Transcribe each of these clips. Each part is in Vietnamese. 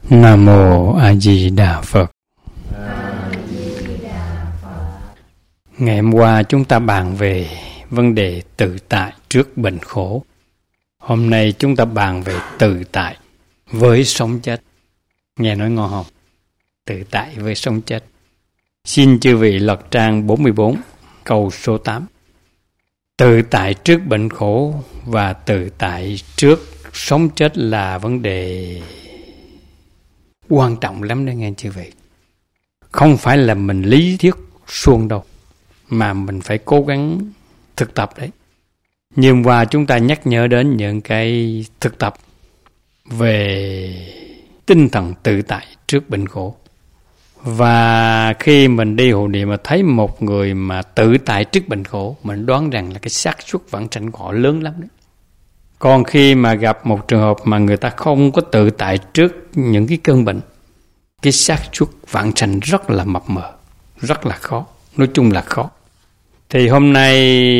Nam Mô A Di Đà Phật. Ngày hôm qua chúng ta bàn về vấn đề tự tại trước bệnh khổ. Hôm nay chúng ta bàn về tự tại với sống chết. Nghe nói ngon không? Tự tại với sống chết. Xin chư vị lật trang 44, câu số 8. Tự tại trước bệnh khổ và tự tại trước sống chết là vấn đề quan trọng lắm đấy nghe chư vị. Không phải là mình lý thuyết suông đâu, mà mình phải cố gắng thực tập đấy. Như hôm qua chúng ta nhắc nhở đến những cái thực tập về tinh thần tự tại trước bệnh khổ. Và khi mình đi hộ niệm mà thấy một người mà tự tại trước bệnh khổ, mình đoán rằng là cái xác suất vãng sanh của họ lớn lắm đấy. Còn khi mà gặp một trường hợp mà người ta không có tự tại trước những cái cơn bệnh, cái xác suất vãng sanh rất là mập mờ, rất là khó, nói chung là khó. Thì hôm nay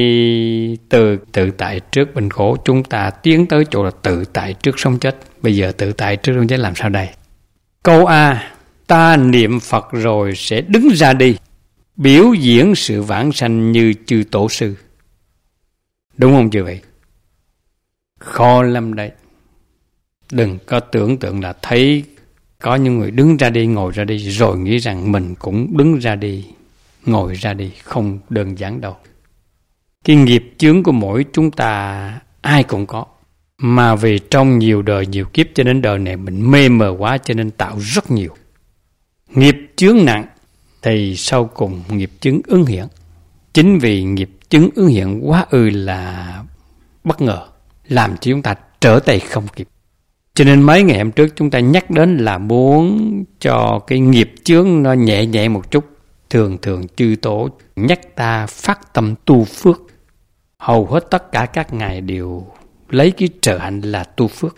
từ tự tại trước bệnh khổ chúng ta tiến tới chỗ là tự tại trước sống chết. Bây giờ tự tại trước sống chết làm sao đây? Câu A, ta niệm Phật rồi sẽ đứng ra đi, biểu diễn sự vãng sanh như chư tổ sư. Đúng không chư vị? Khó lắm đấy. Đừng có tưởng tượng là thấy có những người đứng ra đi, ngồi ra đi, rồi nghĩ rằng mình cũng đứng ra đi, ngồi ra đi. Không đơn giản đâu. Cái nghiệp chướng của mỗi chúng ta ai cũng có. Mà vì trong nhiều đời, nhiều kiếp cho đến đời này mình mê mờ quá cho nên tạo rất nhiều. Nghiệp chướng nặng thì sau cùng nghiệp chướng ứng hiện. Chính vì nghiệp chướng ứng hiện quá là bất ngờ, làm cho chúng ta trở tay không kịp. Cho nên mấy ngày hôm trước chúng ta nhắc đến là muốn cho cái nghiệp chướng nó nhẹ nhẹ một chút. Thường chư tổ nhắc ta phát tâm tu phước. Hầu hết tất cả các ngài đều lấy cái trợ hạnh là tu phước.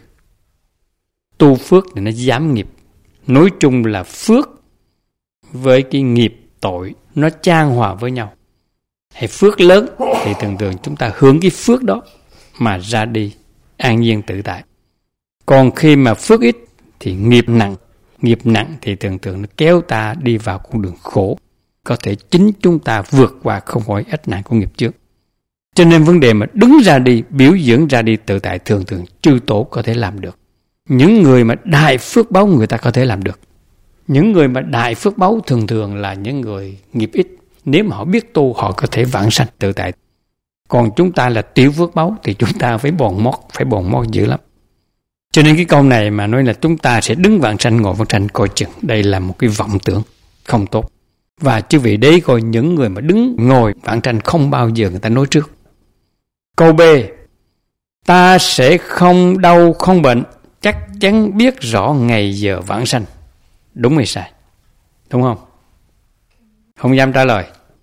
Tu phước thì nó giảm nghiệp. Nói chung là phước với cái nghiệp tội nó chan hòa với nhau. Hay phước lớn thì thường chúng ta hướng cái phước đó mà ra đi an nhiên tự tại. Còn khi mà phước ít thì nghiệp nặng thì thường nó kéo ta đi vào con đường khổ. Có thể chính chúng ta vượt qua không khỏi ách nạn của nghiệp chướng. Cho nên vấn đề mà đứng ra đi, biểu diễn ra đi tự tại thường chư tổ có thể làm được. Những người mà đại phước báu người ta có thể làm được. Những người mà đại phước báu thường là những người nghiệp ít. Nếu mà họ biết tu họ có thể vãng sanh tự tại. Còn chúng ta là tiểu phước báu thì chúng ta phải bòn mót dữ lắm. Cho nên cái câu này mà nói là chúng ta sẽ đứng vãng sanh ngồi vãng sanh coi chừng. Đây là một cái vọng tưởng không tốt. Và chư vị đấy coi những người mà đứng ngồi vãng sanh không bao giờ người ta nói trước. Câu B, ta sẽ không đau không bệnh, chắc chắn biết rõ ngày giờ vãng sanh. Đúng hay sai? Đúng không? Không dám trả lời.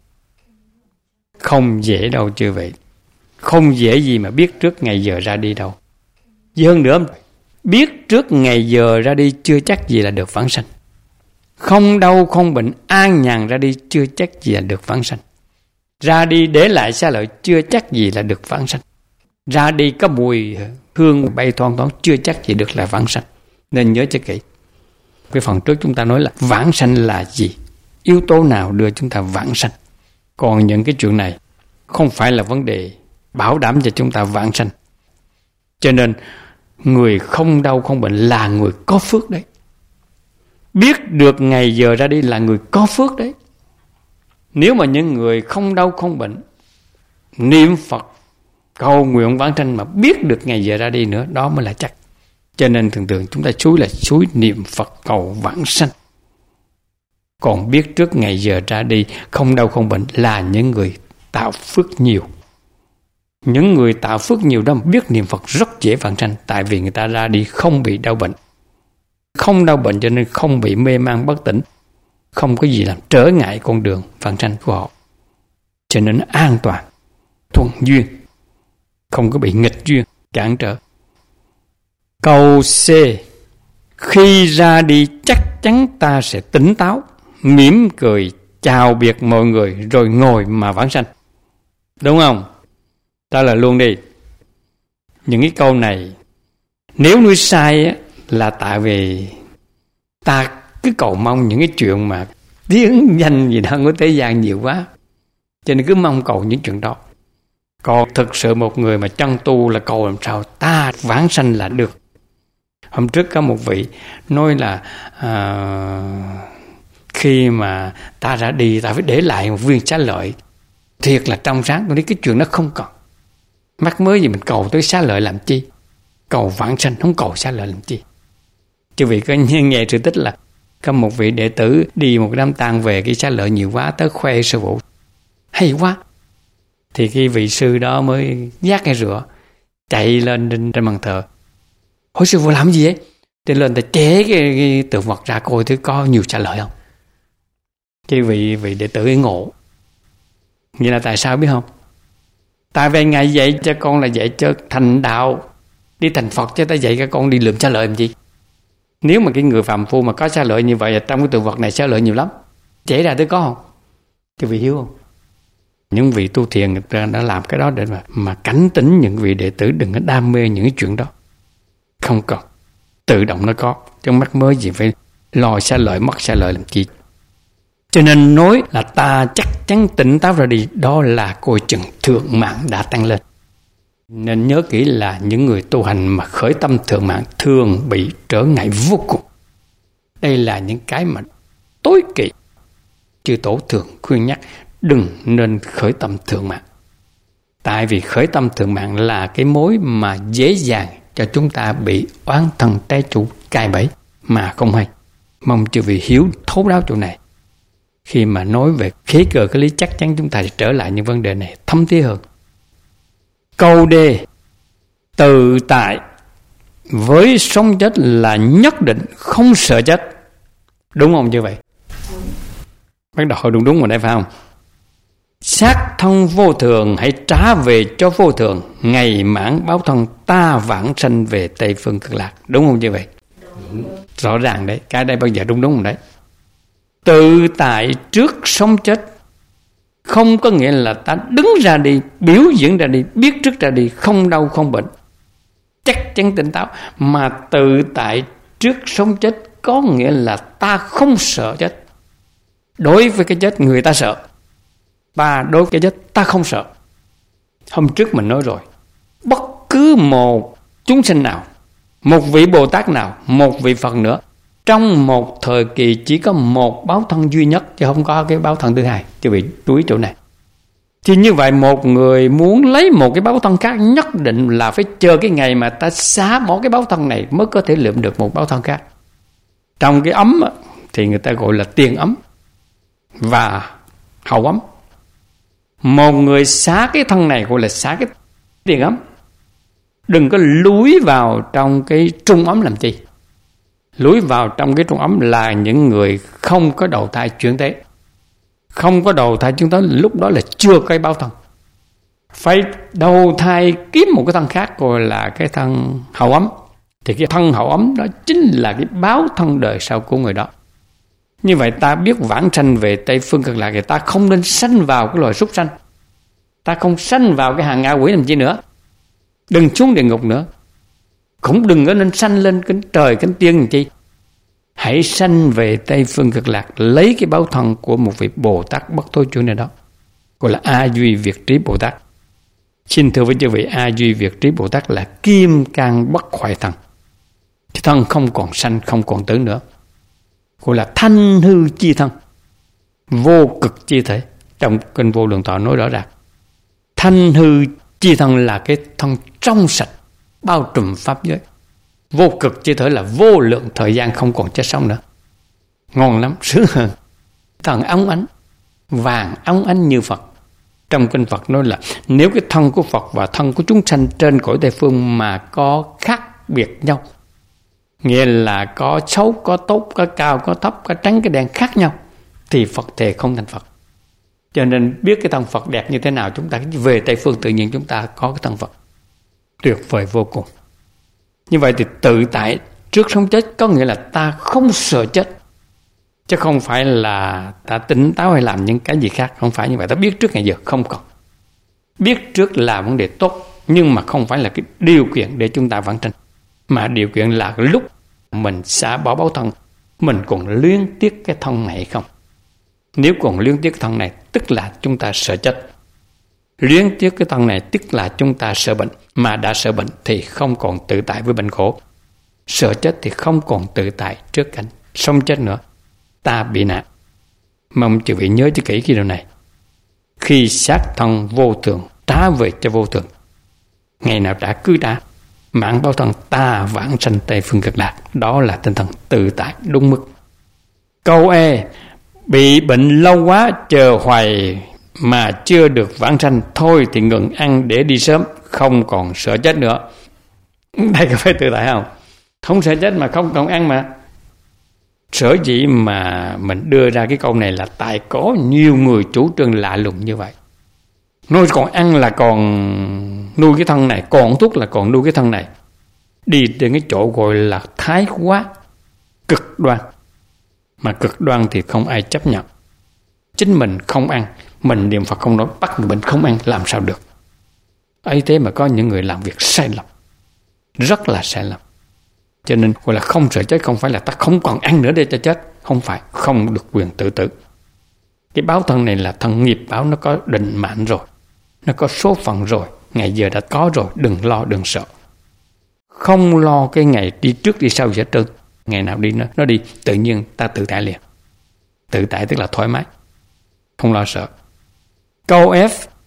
Không dễ đâu chư vị. Không dễ gì mà biết trước ngày giờ ra đi đâu. Vì hơn nữa, biết trước ngày giờ ra đi chưa chắc gì là được vãng sanh. Không đau không bệnh an nhàn ra đi chưa chắc gì là được vãng sanh. Ra đi để lại xa lợi chưa chắc gì là được vãng sanh. Ra đi có mùi hương bay thoang thoáng chưa chắc gì được là vãng sanh. Nên nhớ cho kỹ. Cái phần trước chúng ta nói là vãng sanh là gì? Yếu tố nào đưa chúng ta vãng sanh? Còn những cái chuyện này không phải là vấn đề bảo đảm cho chúng ta vãng sanh. Cho nên người không đau không bệnh là người có phước đấy. Biết được ngày giờ ra đi là người có phước đấy. Nếu mà những người không đau không bệnh, niệm Phật, cầu nguyện vãng sanh mà biết được ngày giờ ra đi nữa, đó mới là chắc. Cho nên thường chúng ta suối niệm Phật cầu vãng sanh. Còn biết trước ngày giờ ra đi, không đau không bệnh là những người tạo phước nhiều. Những người tạo phước nhiều đó mà biết niệm Phật rất dễ vãng sanh. Tại vì người ta ra đi không bị đau bệnh. Không đau bệnh cho nên không bị mê man bất tỉnh. Không có gì làm trở ngại con đường vãng sanh của họ. Cho nên nó an toàn, thuận duyên, không có bị nghịch duyên, cản trở. Câu C, khi ra đi chắc chắn ta sẽ tỉnh táo, mỉm cười, chào biệt mọi người rồi ngồi mà vãng sanh. Đúng không? Ta lời luôn đi. Những cái câu này nếu nói sai á, là tại vì Ta cứ cầu mong những cái chuyện mà tiếng danh gì đó của thế gian nhiều quá, cho nên cứ mong cầu những chuyện đó. Còn thực sự một người mà chân tu là cầu làm sao ta vãng sanh là được. Hôm trước có một vị nói là khi mà ta ra đi ta phải để lại một viên xá lợi thiệt là trong sáng. Tôi nói cái chuyện đó không còn. Mắc mới gì mình cầu tới xá lợi làm chi? Cầu vãng sanh, không cầu xá lợi làm chi? Chứ vì có nghe sự tích là có một vị đệ tử đi một đám tang về, cái xá lợi nhiều quá tới khoe sư phụ hay quá. Thì cái vị sư đó mới vác cái rửa chạy lên trên bàn thờ, hỏi sư phụ làm gì ấy? Thì lên ta chế cái tượng Phật ra coi thử có nhiều xá lợi không. Cái vị đệ tử ấy ngộ. Vậy là tại sao biết không? Tại vì Ngài dạy cho con là dạy cho thành đạo, đi thành Phật, chứ ta dạy các con đi lượm xá lợi làm gì? Nếu mà cái người phàm phu mà có xá lợi như vậy, trong cái tượng Phật này xá lợi nhiều lắm, chảy ra tới có không? Cái vị hiếu không? Những vị tu thiền người ta đã làm cái đó để mà cảnh tỉnh những vị đệ tử đừng có đam mê những cái chuyện đó. Không cần, tự động nó có, trong mắt mới gì phải lo xá lợi mất xá lợi làm chi. Cho nên nói là ta chắc chắn tỉnh táo ra đi, đó là coi chừng thượng mạng đã tăng lên. Nên nhớ kỹ là những người tu hành mà khởi tâm thượng mạng thường bị trở ngại vô cùng. Đây là những cái mà tối kỵ. Chư Tổ thường khuyên nhắc đừng nên khởi tâm thượng mạng. Tại vì khởi tâm thượng mạng là cái mối mà dễ dàng cho chúng ta bị oán thần trái chủ cài bẫy mà không hay. Mong chư vị hiểu thấu đáo chỗ này. Khi mà nói về khế cơ cái lý, chắc chắn chúng ta sẽ trở lại những vấn đề này thấm thía hơn. Câu D, tự tại với sống chết là nhất định không sợ chết. Đúng không như vậy? Bắt đầu đúng rồi đấy phải không? Xác thân vô thường hãy trả về cho vô thường, ngày mãn báo thân ta vãng sanh về Tây Phương Cực Lạc. Đúng không như vậy? Rõ ràng đấy, cái đây bao giờ đúng rồi đấy. Tự tại trước sống chết không có nghĩa là ta đứng ra đi, biểu diễn ra đi, biết trước ra đi, không đau không bệnh, chắc chắn tỉnh táo. Mà tự tại trước sống chết có nghĩa là ta không sợ chết. Đối với cái chết người ta sợ, và đối với cái chết ta không sợ. Hôm trước mình nói rồi, bất cứ một chúng sinh nào, một vị Bồ Tát nào, một vị Phật nữa, trong một thời kỳ chỉ có một báo thân duy nhất, chứ không có cái báo thân thứ hai. Chứ bị chú ý chỗ này. Thì như vậy một người muốn lấy một cái báo thân khác nhất định là phải chờ cái ngày mà ta xả bỏ cái báo thân này mới có thể lượm được một báo thân khác. Trong cái ấm thì người ta gọi là tiền ấm và hậu ấm. Một người xá cái thân này gọi là xá cái tiền ấm. Đừng có lúi vào trong cái trung ấm làm chi. Lúi vào trong cái trung ấm là những người không có đầu thai chuyển thế. Không có đầu thai chuyển thế lúc đó là chưa có cái báo thân. Phải đầu thai kiếm một cái thân khác gọi là cái thân hậu ấm. Thì cái thân hậu ấm đó chính là cái báo thân đời sau của người đó. Như vậy ta biết vãng sanh về Tây Phương Cực Lạc thì ta không nên sanh vào cái loài súc sanh. Ta không sanh vào cái hàng ngạ quỷ làm chi nữa. Đừng xuống địa ngục nữa. Cũng đừng có nên sanh lên cánh trời cánh tiên làm chi. Hãy sanh về Tây Phương Cực Lạc, lấy cái báo thân của một vị Bồ Tát bất thối chuyển này đó, gọi là A Duy Việt Trí Bồ Tát. Xin thưa với chư vị, A Duy Việt Trí Bồ Tát là kim cang bất hoại thần. Cái thân không còn sanh, không còn tử nữa, gọi là thanh hư chi thân, vô cực chi thể. Trong kinh Vô Lượng Thọ nói rõ ràng, thanh hư chi thân là cái thân trong sạch, bao trùm pháp giới. Vô cực chi thể là vô lượng thời gian không còn chết sống nữa. Ngon lắm, sướng hơn. Thần óng ánh, vàng óng ánh như Phật. Trong kinh Phật nói là nếu cái thân của Phật và thân của chúng sanh trên cõi Tây Phương mà có khác biệt nhau, nghĩa là có xấu, có tốt, có cao, có thấp, có trắng, cái đen khác nhau, thì Phật thề không thành Phật. Cho nên biết cái thân Phật đẹp như thế nào, chúng ta về Tây Phương tự nhiên chúng ta có cái thân Phật tuyệt vời vô cùng. Như vậy thì tự tại trước sống chết có nghĩa là ta không sợ chết, chứ không phải là ta tỉnh táo hay làm những cái gì khác. Không phải như vậy. Ta biết trước ngày giờ không còn. Biết trước là vấn đề tốt, nhưng mà không phải là cái điều kiện để chúng ta vãng sanh, mà điều kiện là lúc mình xả bỏ báo thân, mình còn luyến tiếc cái thân này không? Nếu còn luyến tiếc cái thân này, tức là chúng ta sợ chết. Luyến tiếc cái thân này tức là chúng ta sợ bệnh. Mà đã sợ bệnh thì không còn tự tại với bệnh khổ. Sợ chết thì không còn tự tại trước cảnh sống chết nữa. Ta bị nạn. Mong chư vị nhớ cho kỹ cái điều này. Khi xác thân vô thường trả về cho vô thường, ngày nào đã cứ đã, mãn báo thân ta vãng sanh Tây Phương Cực Lạc. Đó là tinh thần tự tại đúng mức. Câu E. Bị bệnh lâu quá chờ hoài mà chưa được vãng sanh, thôi thì ngừng ăn để đi sớm, không còn sợ chết nữa. Đây có phải tự tại không? Không sợ chết mà không còn ăn mà. Sở dĩ mà mình đưa ra cái câu này là tại có nhiều người chủ trương lạ lùng như vậy. Nói còn ăn là còn nuôi cái thân này, còn thuốc là còn nuôi cái thân này. Đi đến cái chỗ gọi là thái quá, cực đoan. Mà cực đoan thì không ai chấp nhận. Chính mình không ăn, mình niệm Phật không nói, bắt người bệnh không ăn làm sao được. ấy thế mà có những người làm việc sai lầm, rất là sai lầm. Cho nên gọi là không sợ chết không phải là ta không còn ăn nữa để cho chết. Không phải, không được quyền tự tử. Cái báo thân này là thân nghiệp báo, nó có định mệnh rồi, nó có số phận rồi, ngày giờ đã có rồi, đừng lo, đừng sợ. Không lo cái ngày đi trước đi sau gì hết trơn. Ngày nào đi nó đi, tự nhiên ta tự tại liền. Tự tại tức là thoải mái, không lo sợ. Câu F.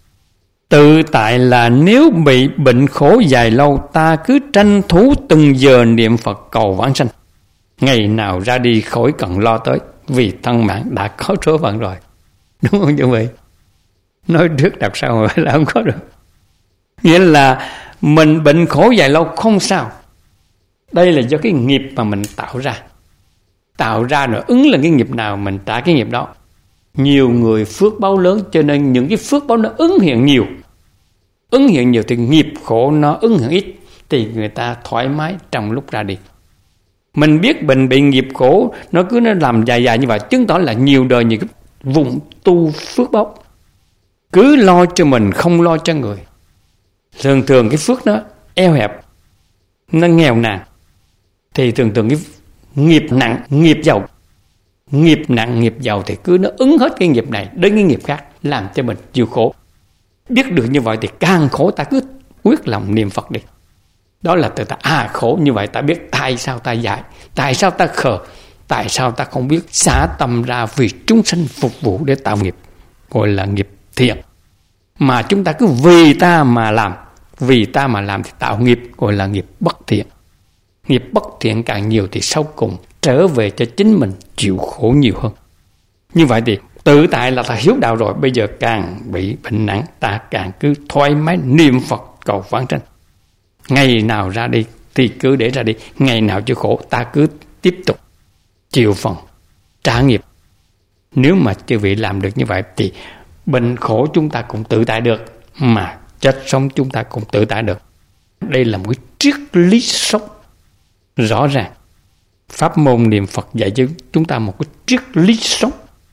Tự tại là nếu bị bệnh khổ dài lâu, ta cứ tranh thủ từng giờ niệm Phật cầu vãng sanh. Ngày nào ra đi khỏi cần lo tới, vì thân mạng đã có số phận rồi. Đúng không quý vị? Nói trước đằng sau là không có được. Nghĩa là mình bệnh khổ dài lâu không sao. Đây là do cái nghiệp mà mình tạo ra. Tạo ra rồi ứng là cái nghiệp nào mình trả cái nghiệp đó. Nhiều người phước báo lớn cho nên những cái phước báo nó ứng hiện nhiều. Ứng hiện nhiều thì nghiệp khổ nó ứng hiện ít, thì người ta thoải mái trong lúc ra đi. Mình biết mình bị nghiệp khổ nó làm dài dài như vậy, chứng tỏ là nhiều đời những cái vùng tu phước báo. Cứ lo cho mình không lo cho người. Thường thường cái phước nó eo hẹp, nó nghèo nàn, thì thường thường cái nghiệp nặng, nghiệp giàu. Nghiệp nặng, nghiệp giàu thì cứ nó ứng hết cái nghiệp này đến cái nghiệp khác, làm cho mình chịu khổ. Biết được như vậy thì càng khổ ta cứ quyết lòng niệm Phật đi. Đó là tự ta khổ như vậy ta biết tại sao ta dại, tại sao ta khờ, tại sao ta không biết xả tâm ra vì chúng sanh phục vụ để tạo nghiệp, gọi là nghiệp thiện. Mà chúng ta cứ vì ta mà làm thì tạo nghiệp, gọi là nghiệp bất thiện. Nghiệp bất thiện càng nhiều thì sau cùng trở về cho chính mình chịu khổ nhiều hơn. Như vậy thì tự tại là ta hiếu đạo rồi, bây giờ càng bị bệnh nặng ta càng cứ thoải mái niệm Phật cầu vãng sanh. Ngày nào ra đi thì cứ để ra đi, ngày nào chịu khổ ta cứ tiếp tục chịu phần trả nghiệp. Nếu mà chư vị làm được như vậy thì bệnh khổ chúng ta cũng tự tại được, mà chết sống chúng ta cũng tự tại được. Đây là một cái triết lý sống rõ ràng. Pháp môn niệm Phật dạy cho chúng ta một cái triết lý sống.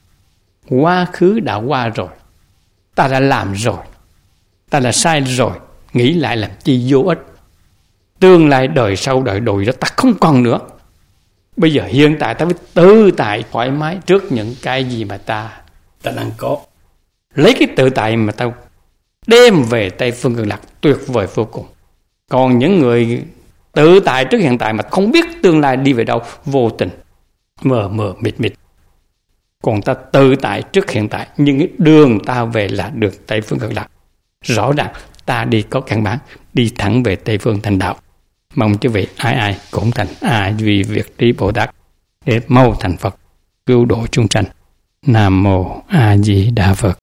Quá khứ đã qua rồi, ta đã làm rồi, ta đã sai rồi, nghĩ lại làm chi vô ích. Tương lai đời sau đời đồi đó ta không còn nữa. Bây giờ hiện tại ta phải tự tại thoải mái trước những cái gì mà ta đang có. Lấy cái tự tại mà ta đem về Tây Phương Cực Lạc tuyệt vời vô cùng. Còn những người tự tại trước hiện tại mà không biết tương lai đi về đâu, vô tình, mờ mờ mịt mịt. Còn ta tự tại trước hiện tại, nhưng cái đường ta về là đường Tây Phương Cực Lạc. Rõ ràng ta đi có căn bản, đi thẳng về Tây Phương thành đạo. Mong quý vị ai cũng thành A Duy Việt Trí Bồ Tát để mau thành Phật, cứu độ chúng sanh. Nam Mô A Di Đà Phật.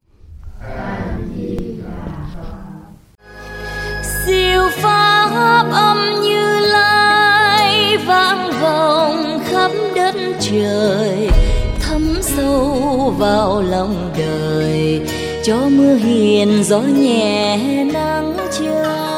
Siêu pháp âm Như Lai vang vọng khắp đất trời, thấm sâu vào lòng đời, cho mưa hiền gió nhẹ nắng chiều.